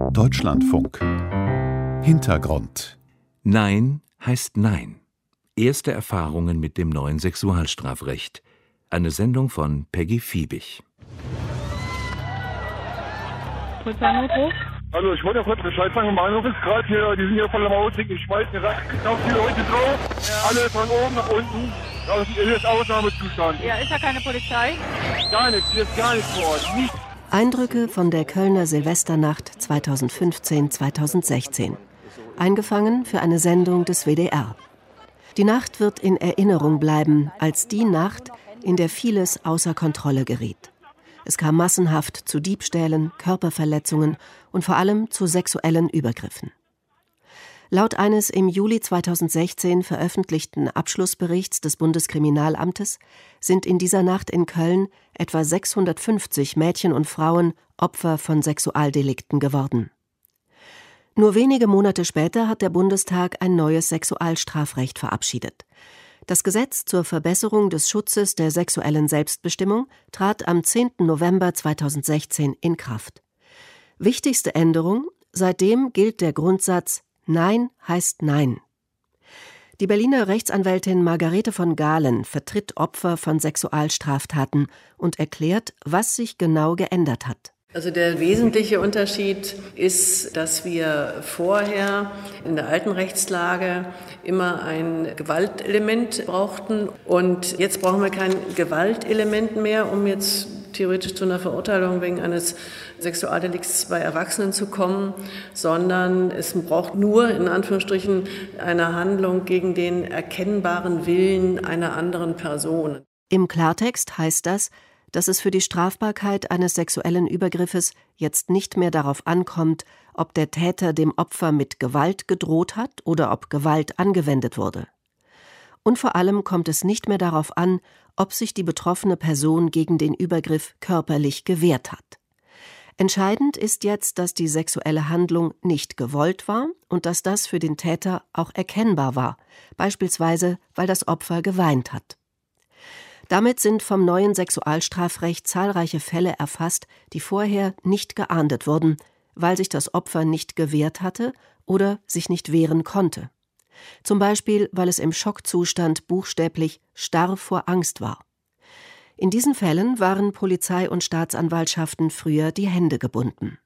Deutschlandfunk. Hintergrund. Nein heißt Nein. Erste Erfahrungen mit dem neuen Sexualstrafrecht. Eine Sendung von Peggy Fiebig. Polizeinotruf? Hallo, ich wollte ja kurz Bescheid sagen, mein Anruf ist gerade hier, die sind hier voll am Ausdruck, ich schmeiß mir auf die Leute drauf, ja. Alle von oben nach unten, hier ist Ausnahmezustand. Ja, ist ja keine Polizei? Gar nichts, hier ist gar nichts vor Ort, nichts. Eindrücke von der Kölner Silvesternacht 2015-2016. Eingefangen für eine Sendung des WDR. Die Nacht wird in Erinnerung bleiben als die Nacht, in der vieles außer Kontrolle geriet. Es kam massenhaft zu Diebstählen, Körperverletzungen und vor allem zu sexuellen Übergriffen. Laut eines im Juli 2016 veröffentlichten Abschlussberichts des Bundeskriminalamtes sind in dieser Nacht in Köln etwa 650 Mädchen und Frauen Opfer von Sexualdelikten geworden. Nur wenige Monate später hat der Bundestag ein neues Sexualstrafrecht verabschiedet. Das Gesetz zur Verbesserung des Schutzes der sexuellen Selbstbestimmung trat am 10. November 2016 in Kraft. Wichtigste Änderung: seitdem gilt der Grundsatz Nein heißt Nein. Die Berliner Rechtsanwältin Margarete von Galen vertritt Opfer von Sexualstraftaten und erklärt, was sich genau geändert hat. Also der wesentliche Unterschied ist, dass wir vorher in der alten Rechtslage immer ein Gewaltelement brauchten und jetzt brauchen wir kein Gewaltelement mehr, um jetzt theoretisch zu einer Verurteilung wegen eines Sexualdelikts bei Erwachsenen zu kommen, sondern es braucht nur, in Anführungsstrichen, eine Handlung gegen den erkennbaren Willen einer anderen Person. Im Klartext heißt das, dass es für die Strafbarkeit eines sexuellen Übergriffes jetzt nicht mehr darauf ankommt, ob der Täter dem Opfer mit Gewalt gedroht hat oder ob Gewalt angewendet wurde. Und vor allem kommt es nicht mehr darauf an, ob sich die betroffene Person gegen den Übergriff körperlich gewehrt hat. Entscheidend ist jetzt, dass die sexuelle Handlung nicht gewollt war und dass das für den Täter auch erkennbar war, beispielsweise weil das Opfer geweint hat. Damit sind vom neuen Sexualstrafrecht zahlreiche Fälle erfasst, die vorher nicht geahndet wurden, weil sich das Opfer nicht gewehrt hatte oder sich nicht wehren konnte. Zum Beispiel, weil es im Schockzustand buchstäblich starr vor Angst war. In diesen Fällen waren Polizei und Staatsanwaltschaften früher die Hände gebunden.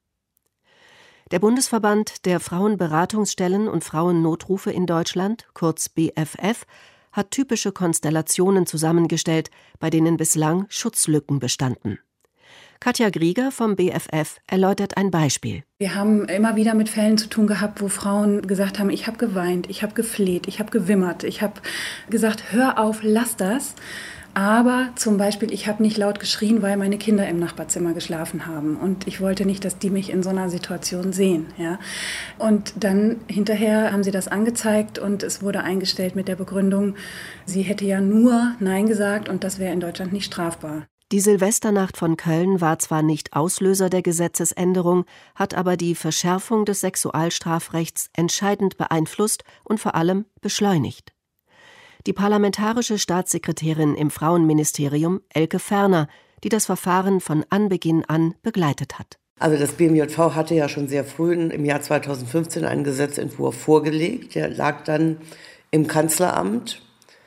Der Bundesverband der Frauenberatungsstellen und Frauennotrufe in Deutschland, kurz BFF, hat typische Konstellationen zusammengestellt, bei denen bislang Schutzlücken bestanden. Katja Grieger vom BFF erläutert ein Beispiel. Wir haben immer wieder mit Fällen zu tun gehabt, wo Frauen gesagt haben, ich habe geweint, ich habe gefleht, ich habe gewimmert, ich habe gesagt, hör auf, lass das. Aber zum Beispiel, ich habe nicht laut geschrien, weil meine Kinder im Nachbarzimmer geschlafen haben. Und ich wollte nicht, dass die mich in so einer Situation sehen. Ja? Und dann hinterher haben sie das angezeigt und es wurde eingestellt mit der Begründung, sie hätte ja nur Nein gesagt und das wäre in Deutschland nicht strafbar. Die Silvesternacht von Köln war zwar nicht Auslöser der Gesetzesänderung, hat aber die Verschärfung des Sexualstrafrechts entscheidend beeinflusst und vor allem beschleunigt. Die parlamentarische Staatssekretärin im Frauenministerium, Elke Ferner, die das Verfahren von Anbeginn an begleitet hat. Also das BMJV hatte ja schon sehr früh im Jahr 2015 einen Gesetzentwurf vorgelegt. Der lag dann im Kanzleramt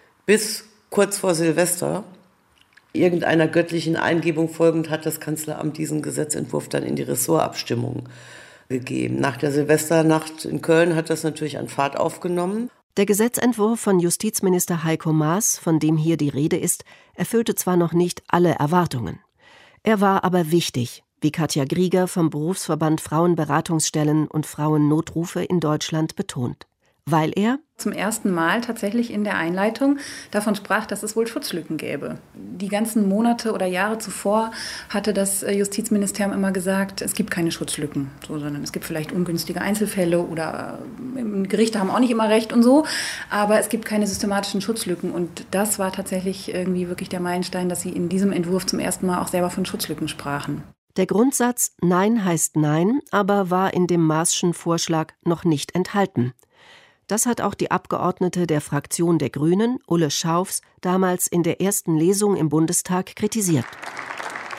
bis kurz vor Silvester. Irgendeiner göttlichen Eingebung folgend hat das Kanzleramt diesen Gesetzentwurf dann in die Ressortabstimmung gegeben. Nach der Silvesternacht in Köln hat das natürlich an Fahrt aufgenommen. Der Gesetzentwurf von Justizminister Heiko Maas, von dem hier die Rede ist, erfüllte zwar noch nicht alle Erwartungen. Er war aber wichtig, wie Katja Grieger vom Berufsverband Frauenberatungsstellen und Frauennotrufe in Deutschland betont. Weil er zum ersten Mal tatsächlich in der Einleitung davon sprach, dass es wohl Schutzlücken gäbe. Die ganzen Monate oder Jahre zuvor hatte das Justizministerium immer gesagt, es gibt keine Schutzlücken, sondern es gibt vielleicht ungünstige Einzelfälle oder Gerichte haben auch nicht immer recht und so, aber es gibt keine systematischen Schutzlücken und das war tatsächlich irgendwie wirklich der Meilenstein, dass sie in diesem Entwurf zum ersten Mal auch selber von Schutzlücken sprachen. Der Grundsatz Nein heißt Nein aber war in dem Maaßschen Vorschlag noch nicht enthalten. Das hat auch die Abgeordnete der Fraktion der Grünen, Ulle Schaufs, damals in der ersten Lesung im Bundestag kritisiert.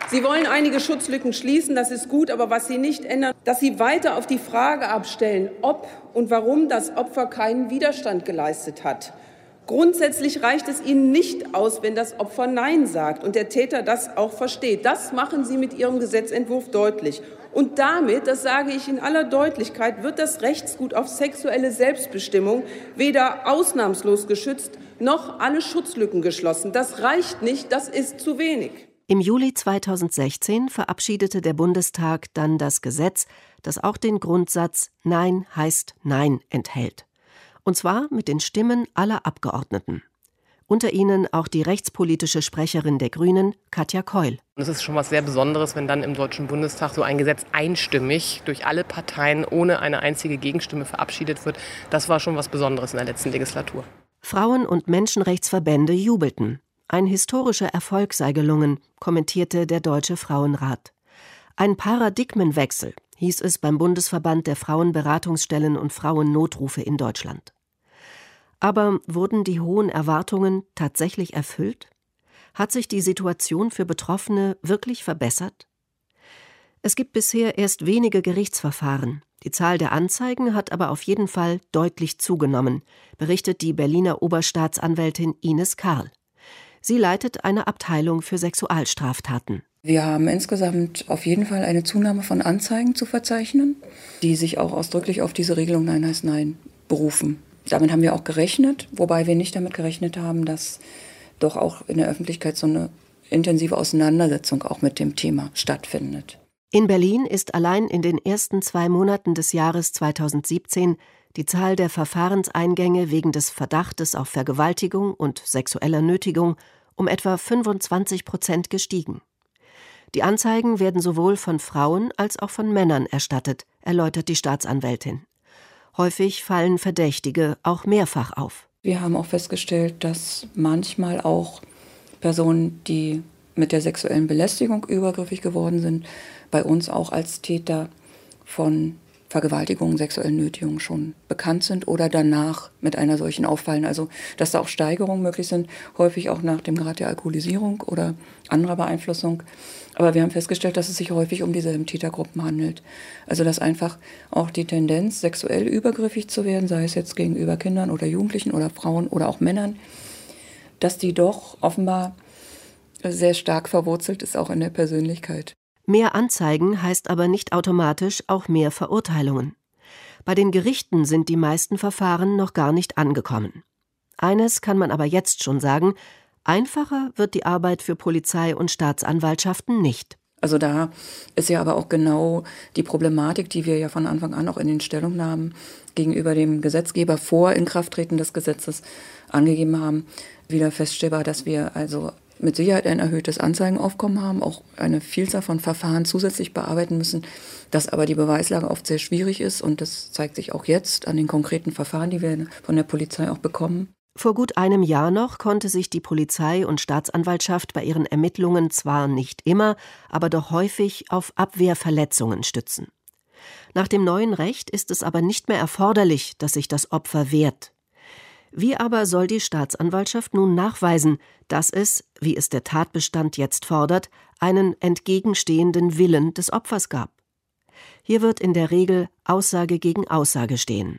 Sie wollen einige Schutzlücken schließen, das ist gut, aber was Sie nicht ändern, dass Sie weiter auf die Frage abstellen, ob und warum das Opfer keinen Widerstand geleistet hat. Grundsätzlich reicht es Ihnen nicht aus, wenn das Opfer Nein sagt und der Täter das auch versteht. Das machen Sie mit Ihrem Gesetzentwurf deutlich. Und damit, das sage ich in aller Deutlichkeit, wird das Rechtsgut auf sexuelle Selbstbestimmung weder ausnahmslos geschützt, noch alle Schutzlücken geschlossen. Das reicht nicht, das ist zu wenig. Im Juli 2016 verabschiedete der Bundestag dann das Gesetz, das auch den Grundsatz Nein heißt Nein enthält. Und zwar mit den Stimmen aller Abgeordneten. Unter ihnen auch die rechtspolitische Sprecherin der Grünen, Katja Keul. Es ist schon was sehr Besonderes, wenn dann im Deutschen Bundestag so ein Gesetz einstimmig durch alle Parteien ohne eine einzige Gegenstimme verabschiedet wird. Das war schon was Besonderes in der letzten Legislatur. Frauen- und Menschenrechtsverbände jubelten. Ein historischer Erfolg sei gelungen, kommentierte der Deutsche Frauenrat. Ein Paradigmenwechsel, hieß es beim Bundesverband der Frauenberatungsstellen und Frauennotrufe in Deutschland. Aber wurden die hohen Erwartungen tatsächlich erfüllt? Hat sich die Situation für Betroffene wirklich verbessert? Es gibt bisher erst wenige Gerichtsverfahren. Die Zahl der Anzeigen hat aber auf jeden Fall deutlich zugenommen, berichtet die Berliner Oberstaatsanwältin Ines Karl. Sie leitet eine Abteilung für Sexualstraftaten. Wir haben insgesamt auf jeden Fall eine Zunahme von Anzeigen zu verzeichnen, die sich auch ausdrücklich auf diese Regelung Nein heißt Nein berufen. Damit haben wir auch gerechnet, wobei wir nicht damit gerechnet haben, dass doch auch in der Öffentlichkeit so eine intensive Auseinandersetzung auch mit dem Thema stattfindet. In Berlin ist allein in den ersten 2 Monaten des Jahres 2017 die Zahl der Verfahrenseingänge wegen des Verdachtes auf Vergewaltigung und sexueller Nötigung um etwa 25% gestiegen. Die Anzeigen werden sowohl von Frauen als auch von Männern erstattet, erläutert die Staatsanwältin. Häufig fallen Verdächtige auch mehrfach auf. Wir haben auch festgestellt, dass manchmal auch Personen, die mit der sexuellen Belästigung übergriffig geworden sind, bei uns auch als Täter von Vergewaltigungen, sexuellen Nötigungen schon bekannt sind oder danach mit einer solchen auffallen. Also dass da auch Steigerungen möglich sind, häufig auch nach dem Grad der Alkoholisierung oder anderer Beeinflussung. Aber wir haben festgestellt, dass es sich häufig um dieselben Tätergruppen handelt. Also dass einfach auch die Tendenz, sexuell übergriffig zu werden, sei es jetzt gegenüber Kindern oder Jugendlichen oder Frauen oder auch Männern, dass die doch offenbar sehr stark verwurzelt ist, auch in der Persönlichkeit. Mehr Anzeigen heißt aber nicht automatisch auch mehr Verurteilungen. Bei den Gerichten sind die meisten Verfahren noch gar nicht angekommen. Eines kann man aber jetzt schon sagen: Einfacher wird die Arbeit für Polizei und Staatsanwaltschaften nicht. Also da ist ja aber auch genau die Problematik, die wir ja von Anfang an auch in den Stellungnahmen gegenüber dem Gesetzgeber vor Inkrafttreten des Gesetzes angegeben haben, wieder feststellbar, dass wir also mit Sicherheit ein erhöhtes Anzeigenaufkommen haben, auch eine Vielzahl von Verfahren zusätzlich bearbeiten müssen, dass aber die Beweislage oft sehr schwierig ist und das zeigt sich auch jetzt an den konkreten Verfahren, die wir von der Polizei auch bekommen. Vor gut einem Jahr noch konnte sich die Polizei und Staatsanwaltschaft bei ihren Ermittlungen zwar nicht immer, aber doch häufig auf Abwehrverletzungen stützen. Nach dem neuen Recht ist es aber nicht mehr erforderlich, dass sich das Opfer wehrt. Wie aber soll die Staatsanwaltschaft nun nachweisen, dass es, wie es der Tatbestand jetzt fordert, einen entgegenstehenden Willen des Opfers gab? Hier wird in der Regel Aussage gegen Aussage stehen.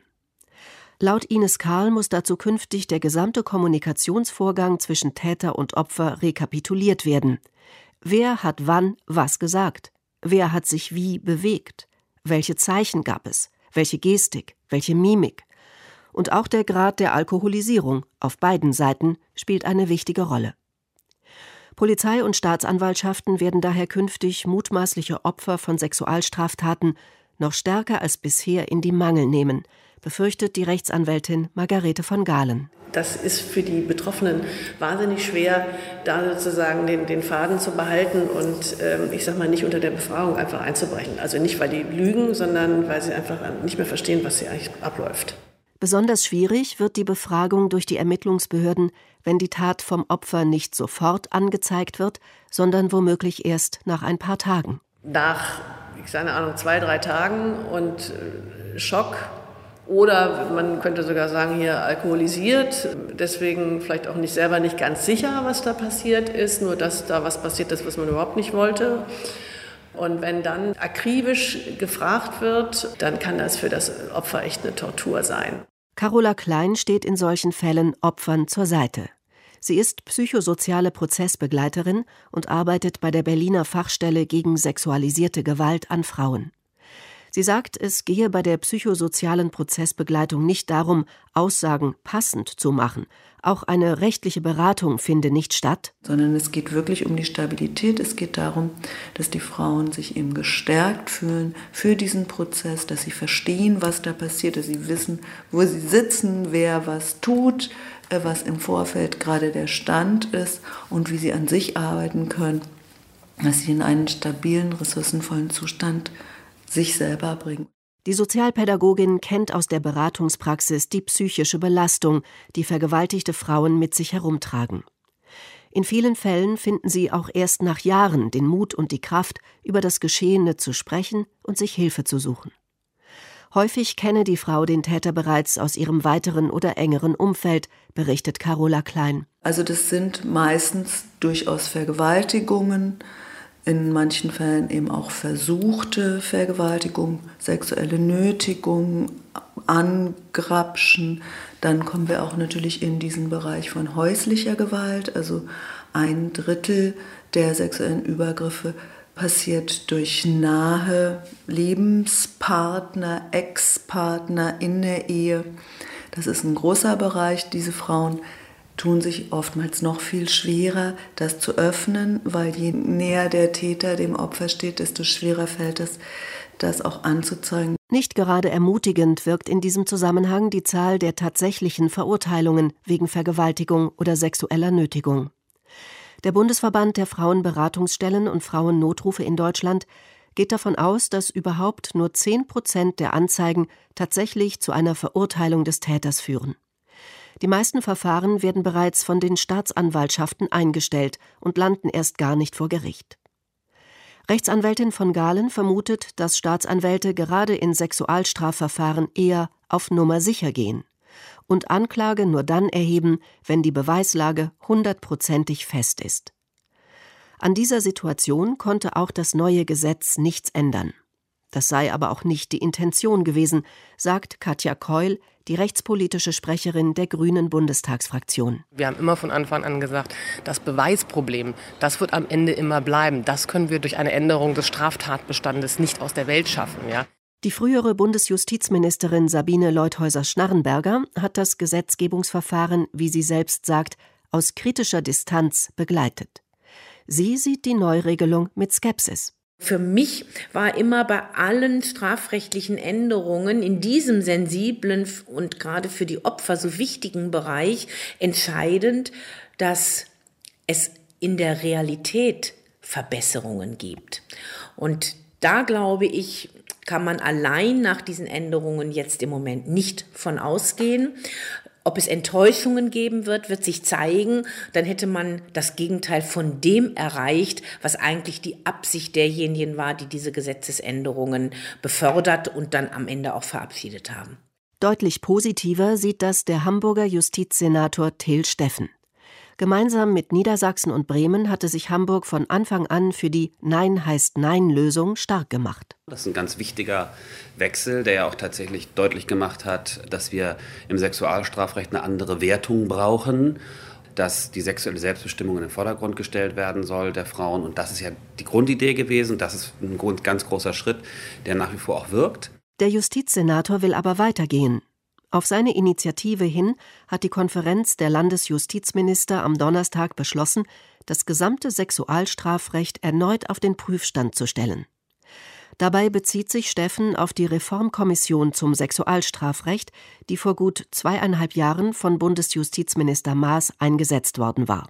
Laut Ines Karl muss dazu künftig der gesamte Kommunikationsvorgang zwischen Täter und Opfer rekapituliert werden. Wer hat wann was gesagt? Wer hat sich wie bewegt? Welche Zeichen gab es? Welche Gestik? Welche Mimik? Und auch der Grad der Alkoholisierung auf beiden Seiten spielt eine wichtige Rolle. Polizei und Staatsanwaltschaften werden daher künftig mutmaßliche Opfer von Sexualstraftaten noch stärker als bisher in die Mangel nehmen, befürchtet die Rechtsanwältin Margarete von Galen. Das ist für die Betroffenen wahnsinnig schwer, da sozusagen den Faden zu behalten und nicht unter der Befragung einfach einzubrechen. Also nicht, weil die lügen, sondern weil sie einfach nicht mehr verstehen, was hier eigentlich abläuft. Besonders schwierig wird die Befragung durch die Ermittlungsbehörden, wenn die Tat vom Opfer nicht sofort angezeigt wird, sondern womöglich erst nach ein paar Tagen. Nach, 2-3 Tagen und Schock Oder man könnte sogar sagen, hier alkoholisiert, deswegen vielleicht auch selber nicht ganz sicher, was da passiert ist, nur dass da was passiert ist, was man überhaupt nicht wollte. Und wenn dann akribisch gefragt wird, dann kann das für das Opfer echt eine Tortur sein. Carola Klein steht in solchen Fällen Opfern zur Seite. Sie ist psychosoziale Prozessbegleiterin und arbeitet bei der Berliner Fachstelle gegen sexualisierte Gewalt an Frauen. Sie sagt, es gehe bei der psychosozialen Prozessbegleitung nicht darum, Aussagen passend zu machen. Auch eine rechtliche Beratung finde nicht statt. Sondern es geht wirklich um die Stabilität. Es geht darum, dass die Frauen sich eben gestärkt fühlen für diesen Prozess, dass sie verstehen, was da passiert, dass sie wissen, wo sie sitzen, wer was tut, was im Vorfeld gerade der Stand ist und wie sie an sich arbeiten können, dass sie in einen stabilen, ressourcenvollen Zustand sich selber bringen. Die Sozialpädagogin kennt aus der Beratungspraxis die psychische Belastung, die vergewaltigte Frauen mit sich herumtragen. In vielen Fällen finden sie auch erst nach Jahren den Mut und die Kraft, über das Geschehene zu sprechen und sich Hilfe zu suchen. Häufig kenne die Frau den Täter bereits aus ihrem weiteren oder engeren Umfeld, berichtet Carola Klein. Also das sind meistens durchaus Vergewaltigungen, in manchen Fällen eben auch versuchte Vergewaltigung, sexuelle Nötigung, Angrapschen. Dann kommen wir auch natürlich in diesen Bereich von häuslicher Gewalt. Also 1/3 der sexuellen Übergriffe passiert durch nahe Lebenspartner, Ex-Partner in der Ehe. Das ist ein großer Bereich. Diese Frauen tun sich oftmals noch viel schwerer, das zu öffnen, weil je näher der Täter dem Opfer steht, desto schwerer fällt es, das auch anzuzeigen. Nicht gerade ermutigend wirkt in diesem Zusammenhang die Zahl der tatsächlichen Verurteilungen wegen Vergewaltigung oder sexueller Nötigung. Der Bundesverband der Frauenberatungsstellen und Frauennotrufe in Deutschland geht davon aus, dass überhaupt nur 10% der Anzeigen tatsächlich zu einer Verurteilung des Täters führen. Die meisten Verfahren werden bereits von den Staatsanwaltschaften eingestellt und landen erst gar nicht vor Gericht. Rechtsanwältin von Gahlen vermutet, dass Staatsanwälte gerade in Sexualstrafverfahren eher auf Nummer sicher gehen und Anklage nur dann erheben, wenn die Beweislage 100%ig fest ist. An dieser Situation konnte auch das neue Gesetz nichts ändern. Das sei aber auch nicht die Intention gewesen, sagt Katja Keul, die rechtspolitische Sprecherin der Grünen Bundestagsfraktion. Wir haben immer von Anfang an gesagt, das Beweisproblem, das wird am Ende immer bleiben. Das können wir durch eine Änderung des Straftatbestandes nicht aus der Welt schaffen. Ja? Die frühere Bundesjustizministerin Sabine Leuthäuser-Schnarrenberger hat das Gesetzgebungsverfahren, wie sie selbst sagt, aus kritischer Distanz begleitet. Sie sieht die Neuregelung mit Skepsis. Für mich war immer bei allen strafrechtlichen Änderungen in diesem sensiblen und gerade für die Opfer so wichtigen Bereich entscheidend, dass es in der Realität Verbesserungen gibt. Und da, glaube ich, kann man allein nach diesen Änderungen jetzt im Moment nicht von ausgehen. Ob es Enttäuschungen geben wird, wird sich zeigen. Dann hätte man das Gegenteil von dem erreicht, was eigentlich die Absicht derjenigen war, die diese Gesetzesänderungen befördert und dann am Ende auch verabschiedet haben. Deutlich positiver sieht das der Hamburger Justizsenator Till Steffen. Gemeinsam mit Niedersachsen und Bremen hatte sich Hamburg von Anfang an für die Nein-heißt-Nein-Lösung stark gemacht. Das ist ein ganz wichtiger Wechsel, der ja auch tatsächlich deutlich gemacht hat, dass wir im Sexualstrafrecht eine andere Wertung brauchen, dass die sexuelle Selbstbestimmung in den Vordergrund gestellt werden soll der Frauen. Und das ist ja die Grundidee gewesen. Das ist ein ganz großer Schritt, der nach wie vor auch wirkt. Der Justizsenator will aber weitergehen. Auf seine Initiative hin hat die Konferenz der Landesjustizminister am Donnerstag beschlossen, das gesamte Sexualstrafrecht erneut auf den Prüfstand zu stellen. Dabei bezieht sich Steffen auf die Reformkommission zum Sexualstrafrecht, die vor gut 2,5 Jahren von Bundesjustizminister Maas eingesetzt worden war.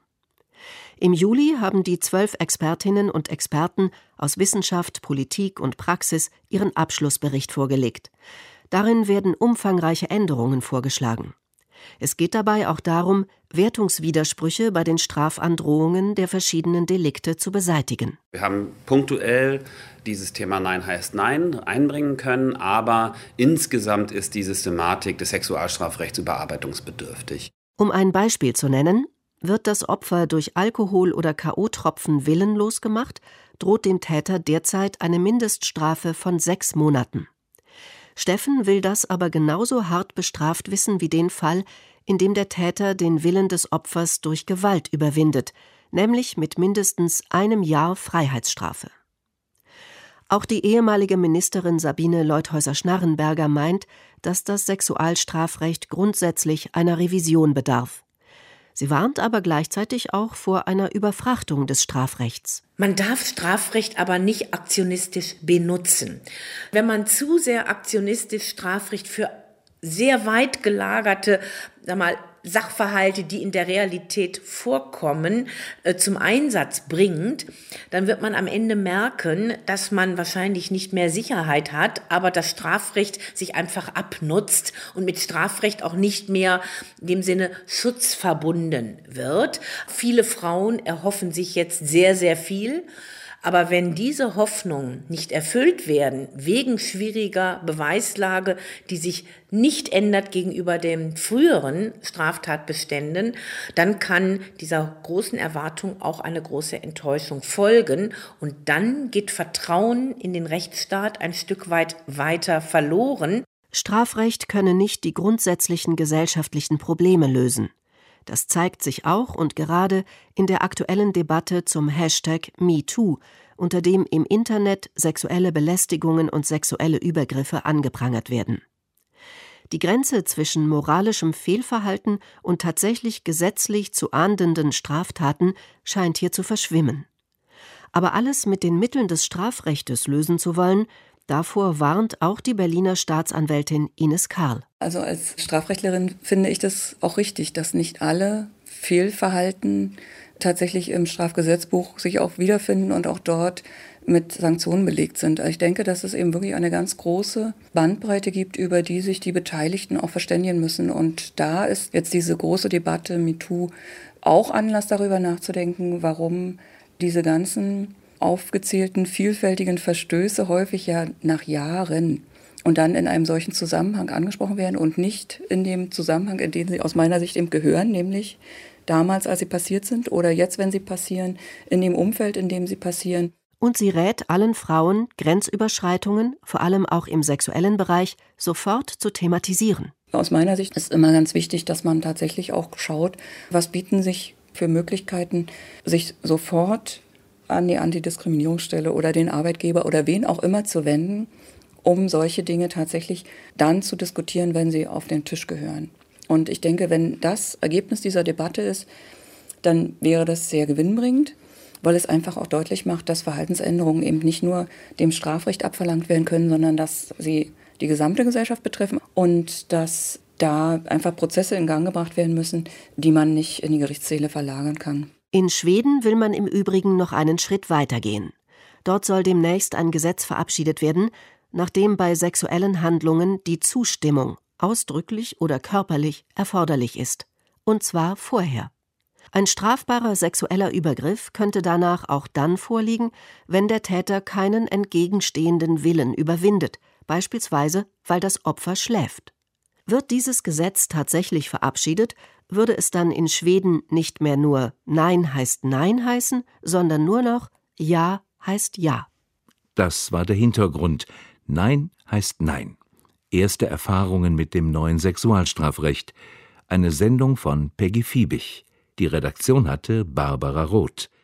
Im Juli haben die 12 Expertinnen und Experten aus Wissenschaft, Politik und Praxis ihren Abschlussbericht vorgelegt. Darin werden umfangreiche Änderungen vorgeschlagen. Es geht dabei auch darum, Wertungswidersprüche bei den Strafandrohungen der verschiedenen Delikte zu beseitigen. Wir haben punktuell dieses Thema Nein heißt Nein einbringen können, aber insgesamt ist die Systematik des Sexualstrafrechts überarbeitungsbedürftig. Um ein Beispiel zu nennen: Wird das Opfer durch Alkohol oder K.O.-Tropfen willenlos gemacht, droht dem Täter derzeit eine Mindeststrafe von 6 Monaten. Steffen will das aber genauso hart bestraft wissen wie den Fall, in dem der Täter den Willen des Opfers durch Gewalt überwindet, nämlich mit mindestens 1 Jahr Freiheitsstrafe. Auch die ehemalige Ministerin Sabine Leutheusser-Schnarrenberger meint, dass das Sexualstrafrecht grundsätzlich einer Revision bedarf. Sie warnt aber gleichzeitig auch vor einer Überfrachtung des Strafrechts. Man darf Strafrecht aber nicht aktionistisch benutzen. Wenn man zu sehr aktionistisch Strafrecht für sehr weit gelagerte, Sachverhalte, die in der Realität vorkommen, zum Einsatz bringt, dann wird man am Ende merken, dass man wahrscheinlich nicht mehr Sicherheit hat, aber das Strafrecht sich einfach abnutzt und mit Strafrecht auch nicht mehr in dem Sinne Schutz verbunden wird. Viele Frauen erhoffen sich jetzt sehr, sehr viel. Aber wenn diese Hoffnungen nicht erfüllt werden, wegen schwieriger Beweislage, die sich nicht ändert gegenüber den früheren Straftatbeständen, dann kann dieser großen Erwartung auch eine große Enttäuschung folgen. Und dann geht Vertrauen in den Rechtsstaat ein Stück weit weiter verloren. Strafrecht könne nicht die grundsätzlichen gesellschaftlichen Probleme lösen. Das zeigt sich auch und gerade in der aktuellen Debatte zum Hashtag MeToo, unter dem im Internet sexuelle Belästigungen und sexuelle Übergriffe angeprangert werden. Die Grenze zwischen moralischem Fehlverhalten und tatsächlich gesetzlich zu ahndenden Straftaten scheint hier zu verschwimmen. Aber alles mit den Mitteln des Strafrechtes lösen zu wollen, davor warnt auch die Berliner Staatsanwältin Ines Karl. Also als Strafrechtlerin finde ich das auch richtig, dass nicht alle Fehlverhalten tatsächlich im Strafgesetzbuch sich auch wiederfinden und auch dort mit Sanktionen belegt sind. Ich denke, dass es eben wirklich eine ganz große Bandbreite gibt, über die sich die Beteiligten auch verständigen müssen. Und da ist jetzt diese große Debatte MeToo auch Anlass, darüber nachzudenken, warum diese ganzen aufgezählten vielfältigen Verstöße häufig ja nach Jahren und dann in einem solchen Zusammenhang angesprochen werden und nicht in dem Zusammenhang, in den sie aus meiner Sicht eben gehören, nämlich damals, als sie passiert sind oder jetzt, wenn sie passieren, in dem Umfeld, in dem sie passieren. Und sie rät allen Frauen, Grenzüberschreitungen, vor allem auch im sexuellen Bereich, sofort zu thematisieren. Aus meiner Sicht ist immer ganz wichtig, dass man tatsächlich auch schaut, was bieten sich für Möglichkeiten, sich sofort an die Antidiskriminierungsstelle oder den Arbeitgeber oder wen auch immer zu wenden, um solche Dinge tatsächlich dann zu diskutieren, wenn sie auf den Tisch gehören. Und ich denke, wenn das Ergebnis dieser Debatte ist, dann wäre das sehr gewinnbringend, weil es einfach auch deutlich macht, dass Verhaltensänderungen eben nicht nur dem Strafrecht abverlangt werden können, sondern dass sie die gesamte Gesellschaft betreffen und dass da einfach Prozesse in Gang gebracht werden müssen, die man nicht in die Gerichtssäle verlagern kann. In Schweden will man im Übrigen noch einen Schritt weitergehen. Dort soll demnächst ein Gesetz verabschiedet werden, nachdem bei sexuellen Handlungen die Zustimmung ausdrücklich oder körperlich erforderlich ist. Und zwar vorher. Ein strafbarer sexueller Übergriff könnte danach auch dann vorliegen, wenn der Täter keinen entgegenstehenden Willen überwindet, beispielsweise weil das Opfer schläft. Wird dieses Gesetz tatsächlich verabschiedet, würde es dann in Schweden nicht mehr nur Nein heißt Nein heißen, sondern nur noch Ja heißt Ja. Das war der Hintergrund. Nein heißt Nein. Erste Erfahrungen mit dem neuen Sexualstrafrecht. Eine Sendung von Peggy Fiebig. Die Redaktion hatte Barbara Roth.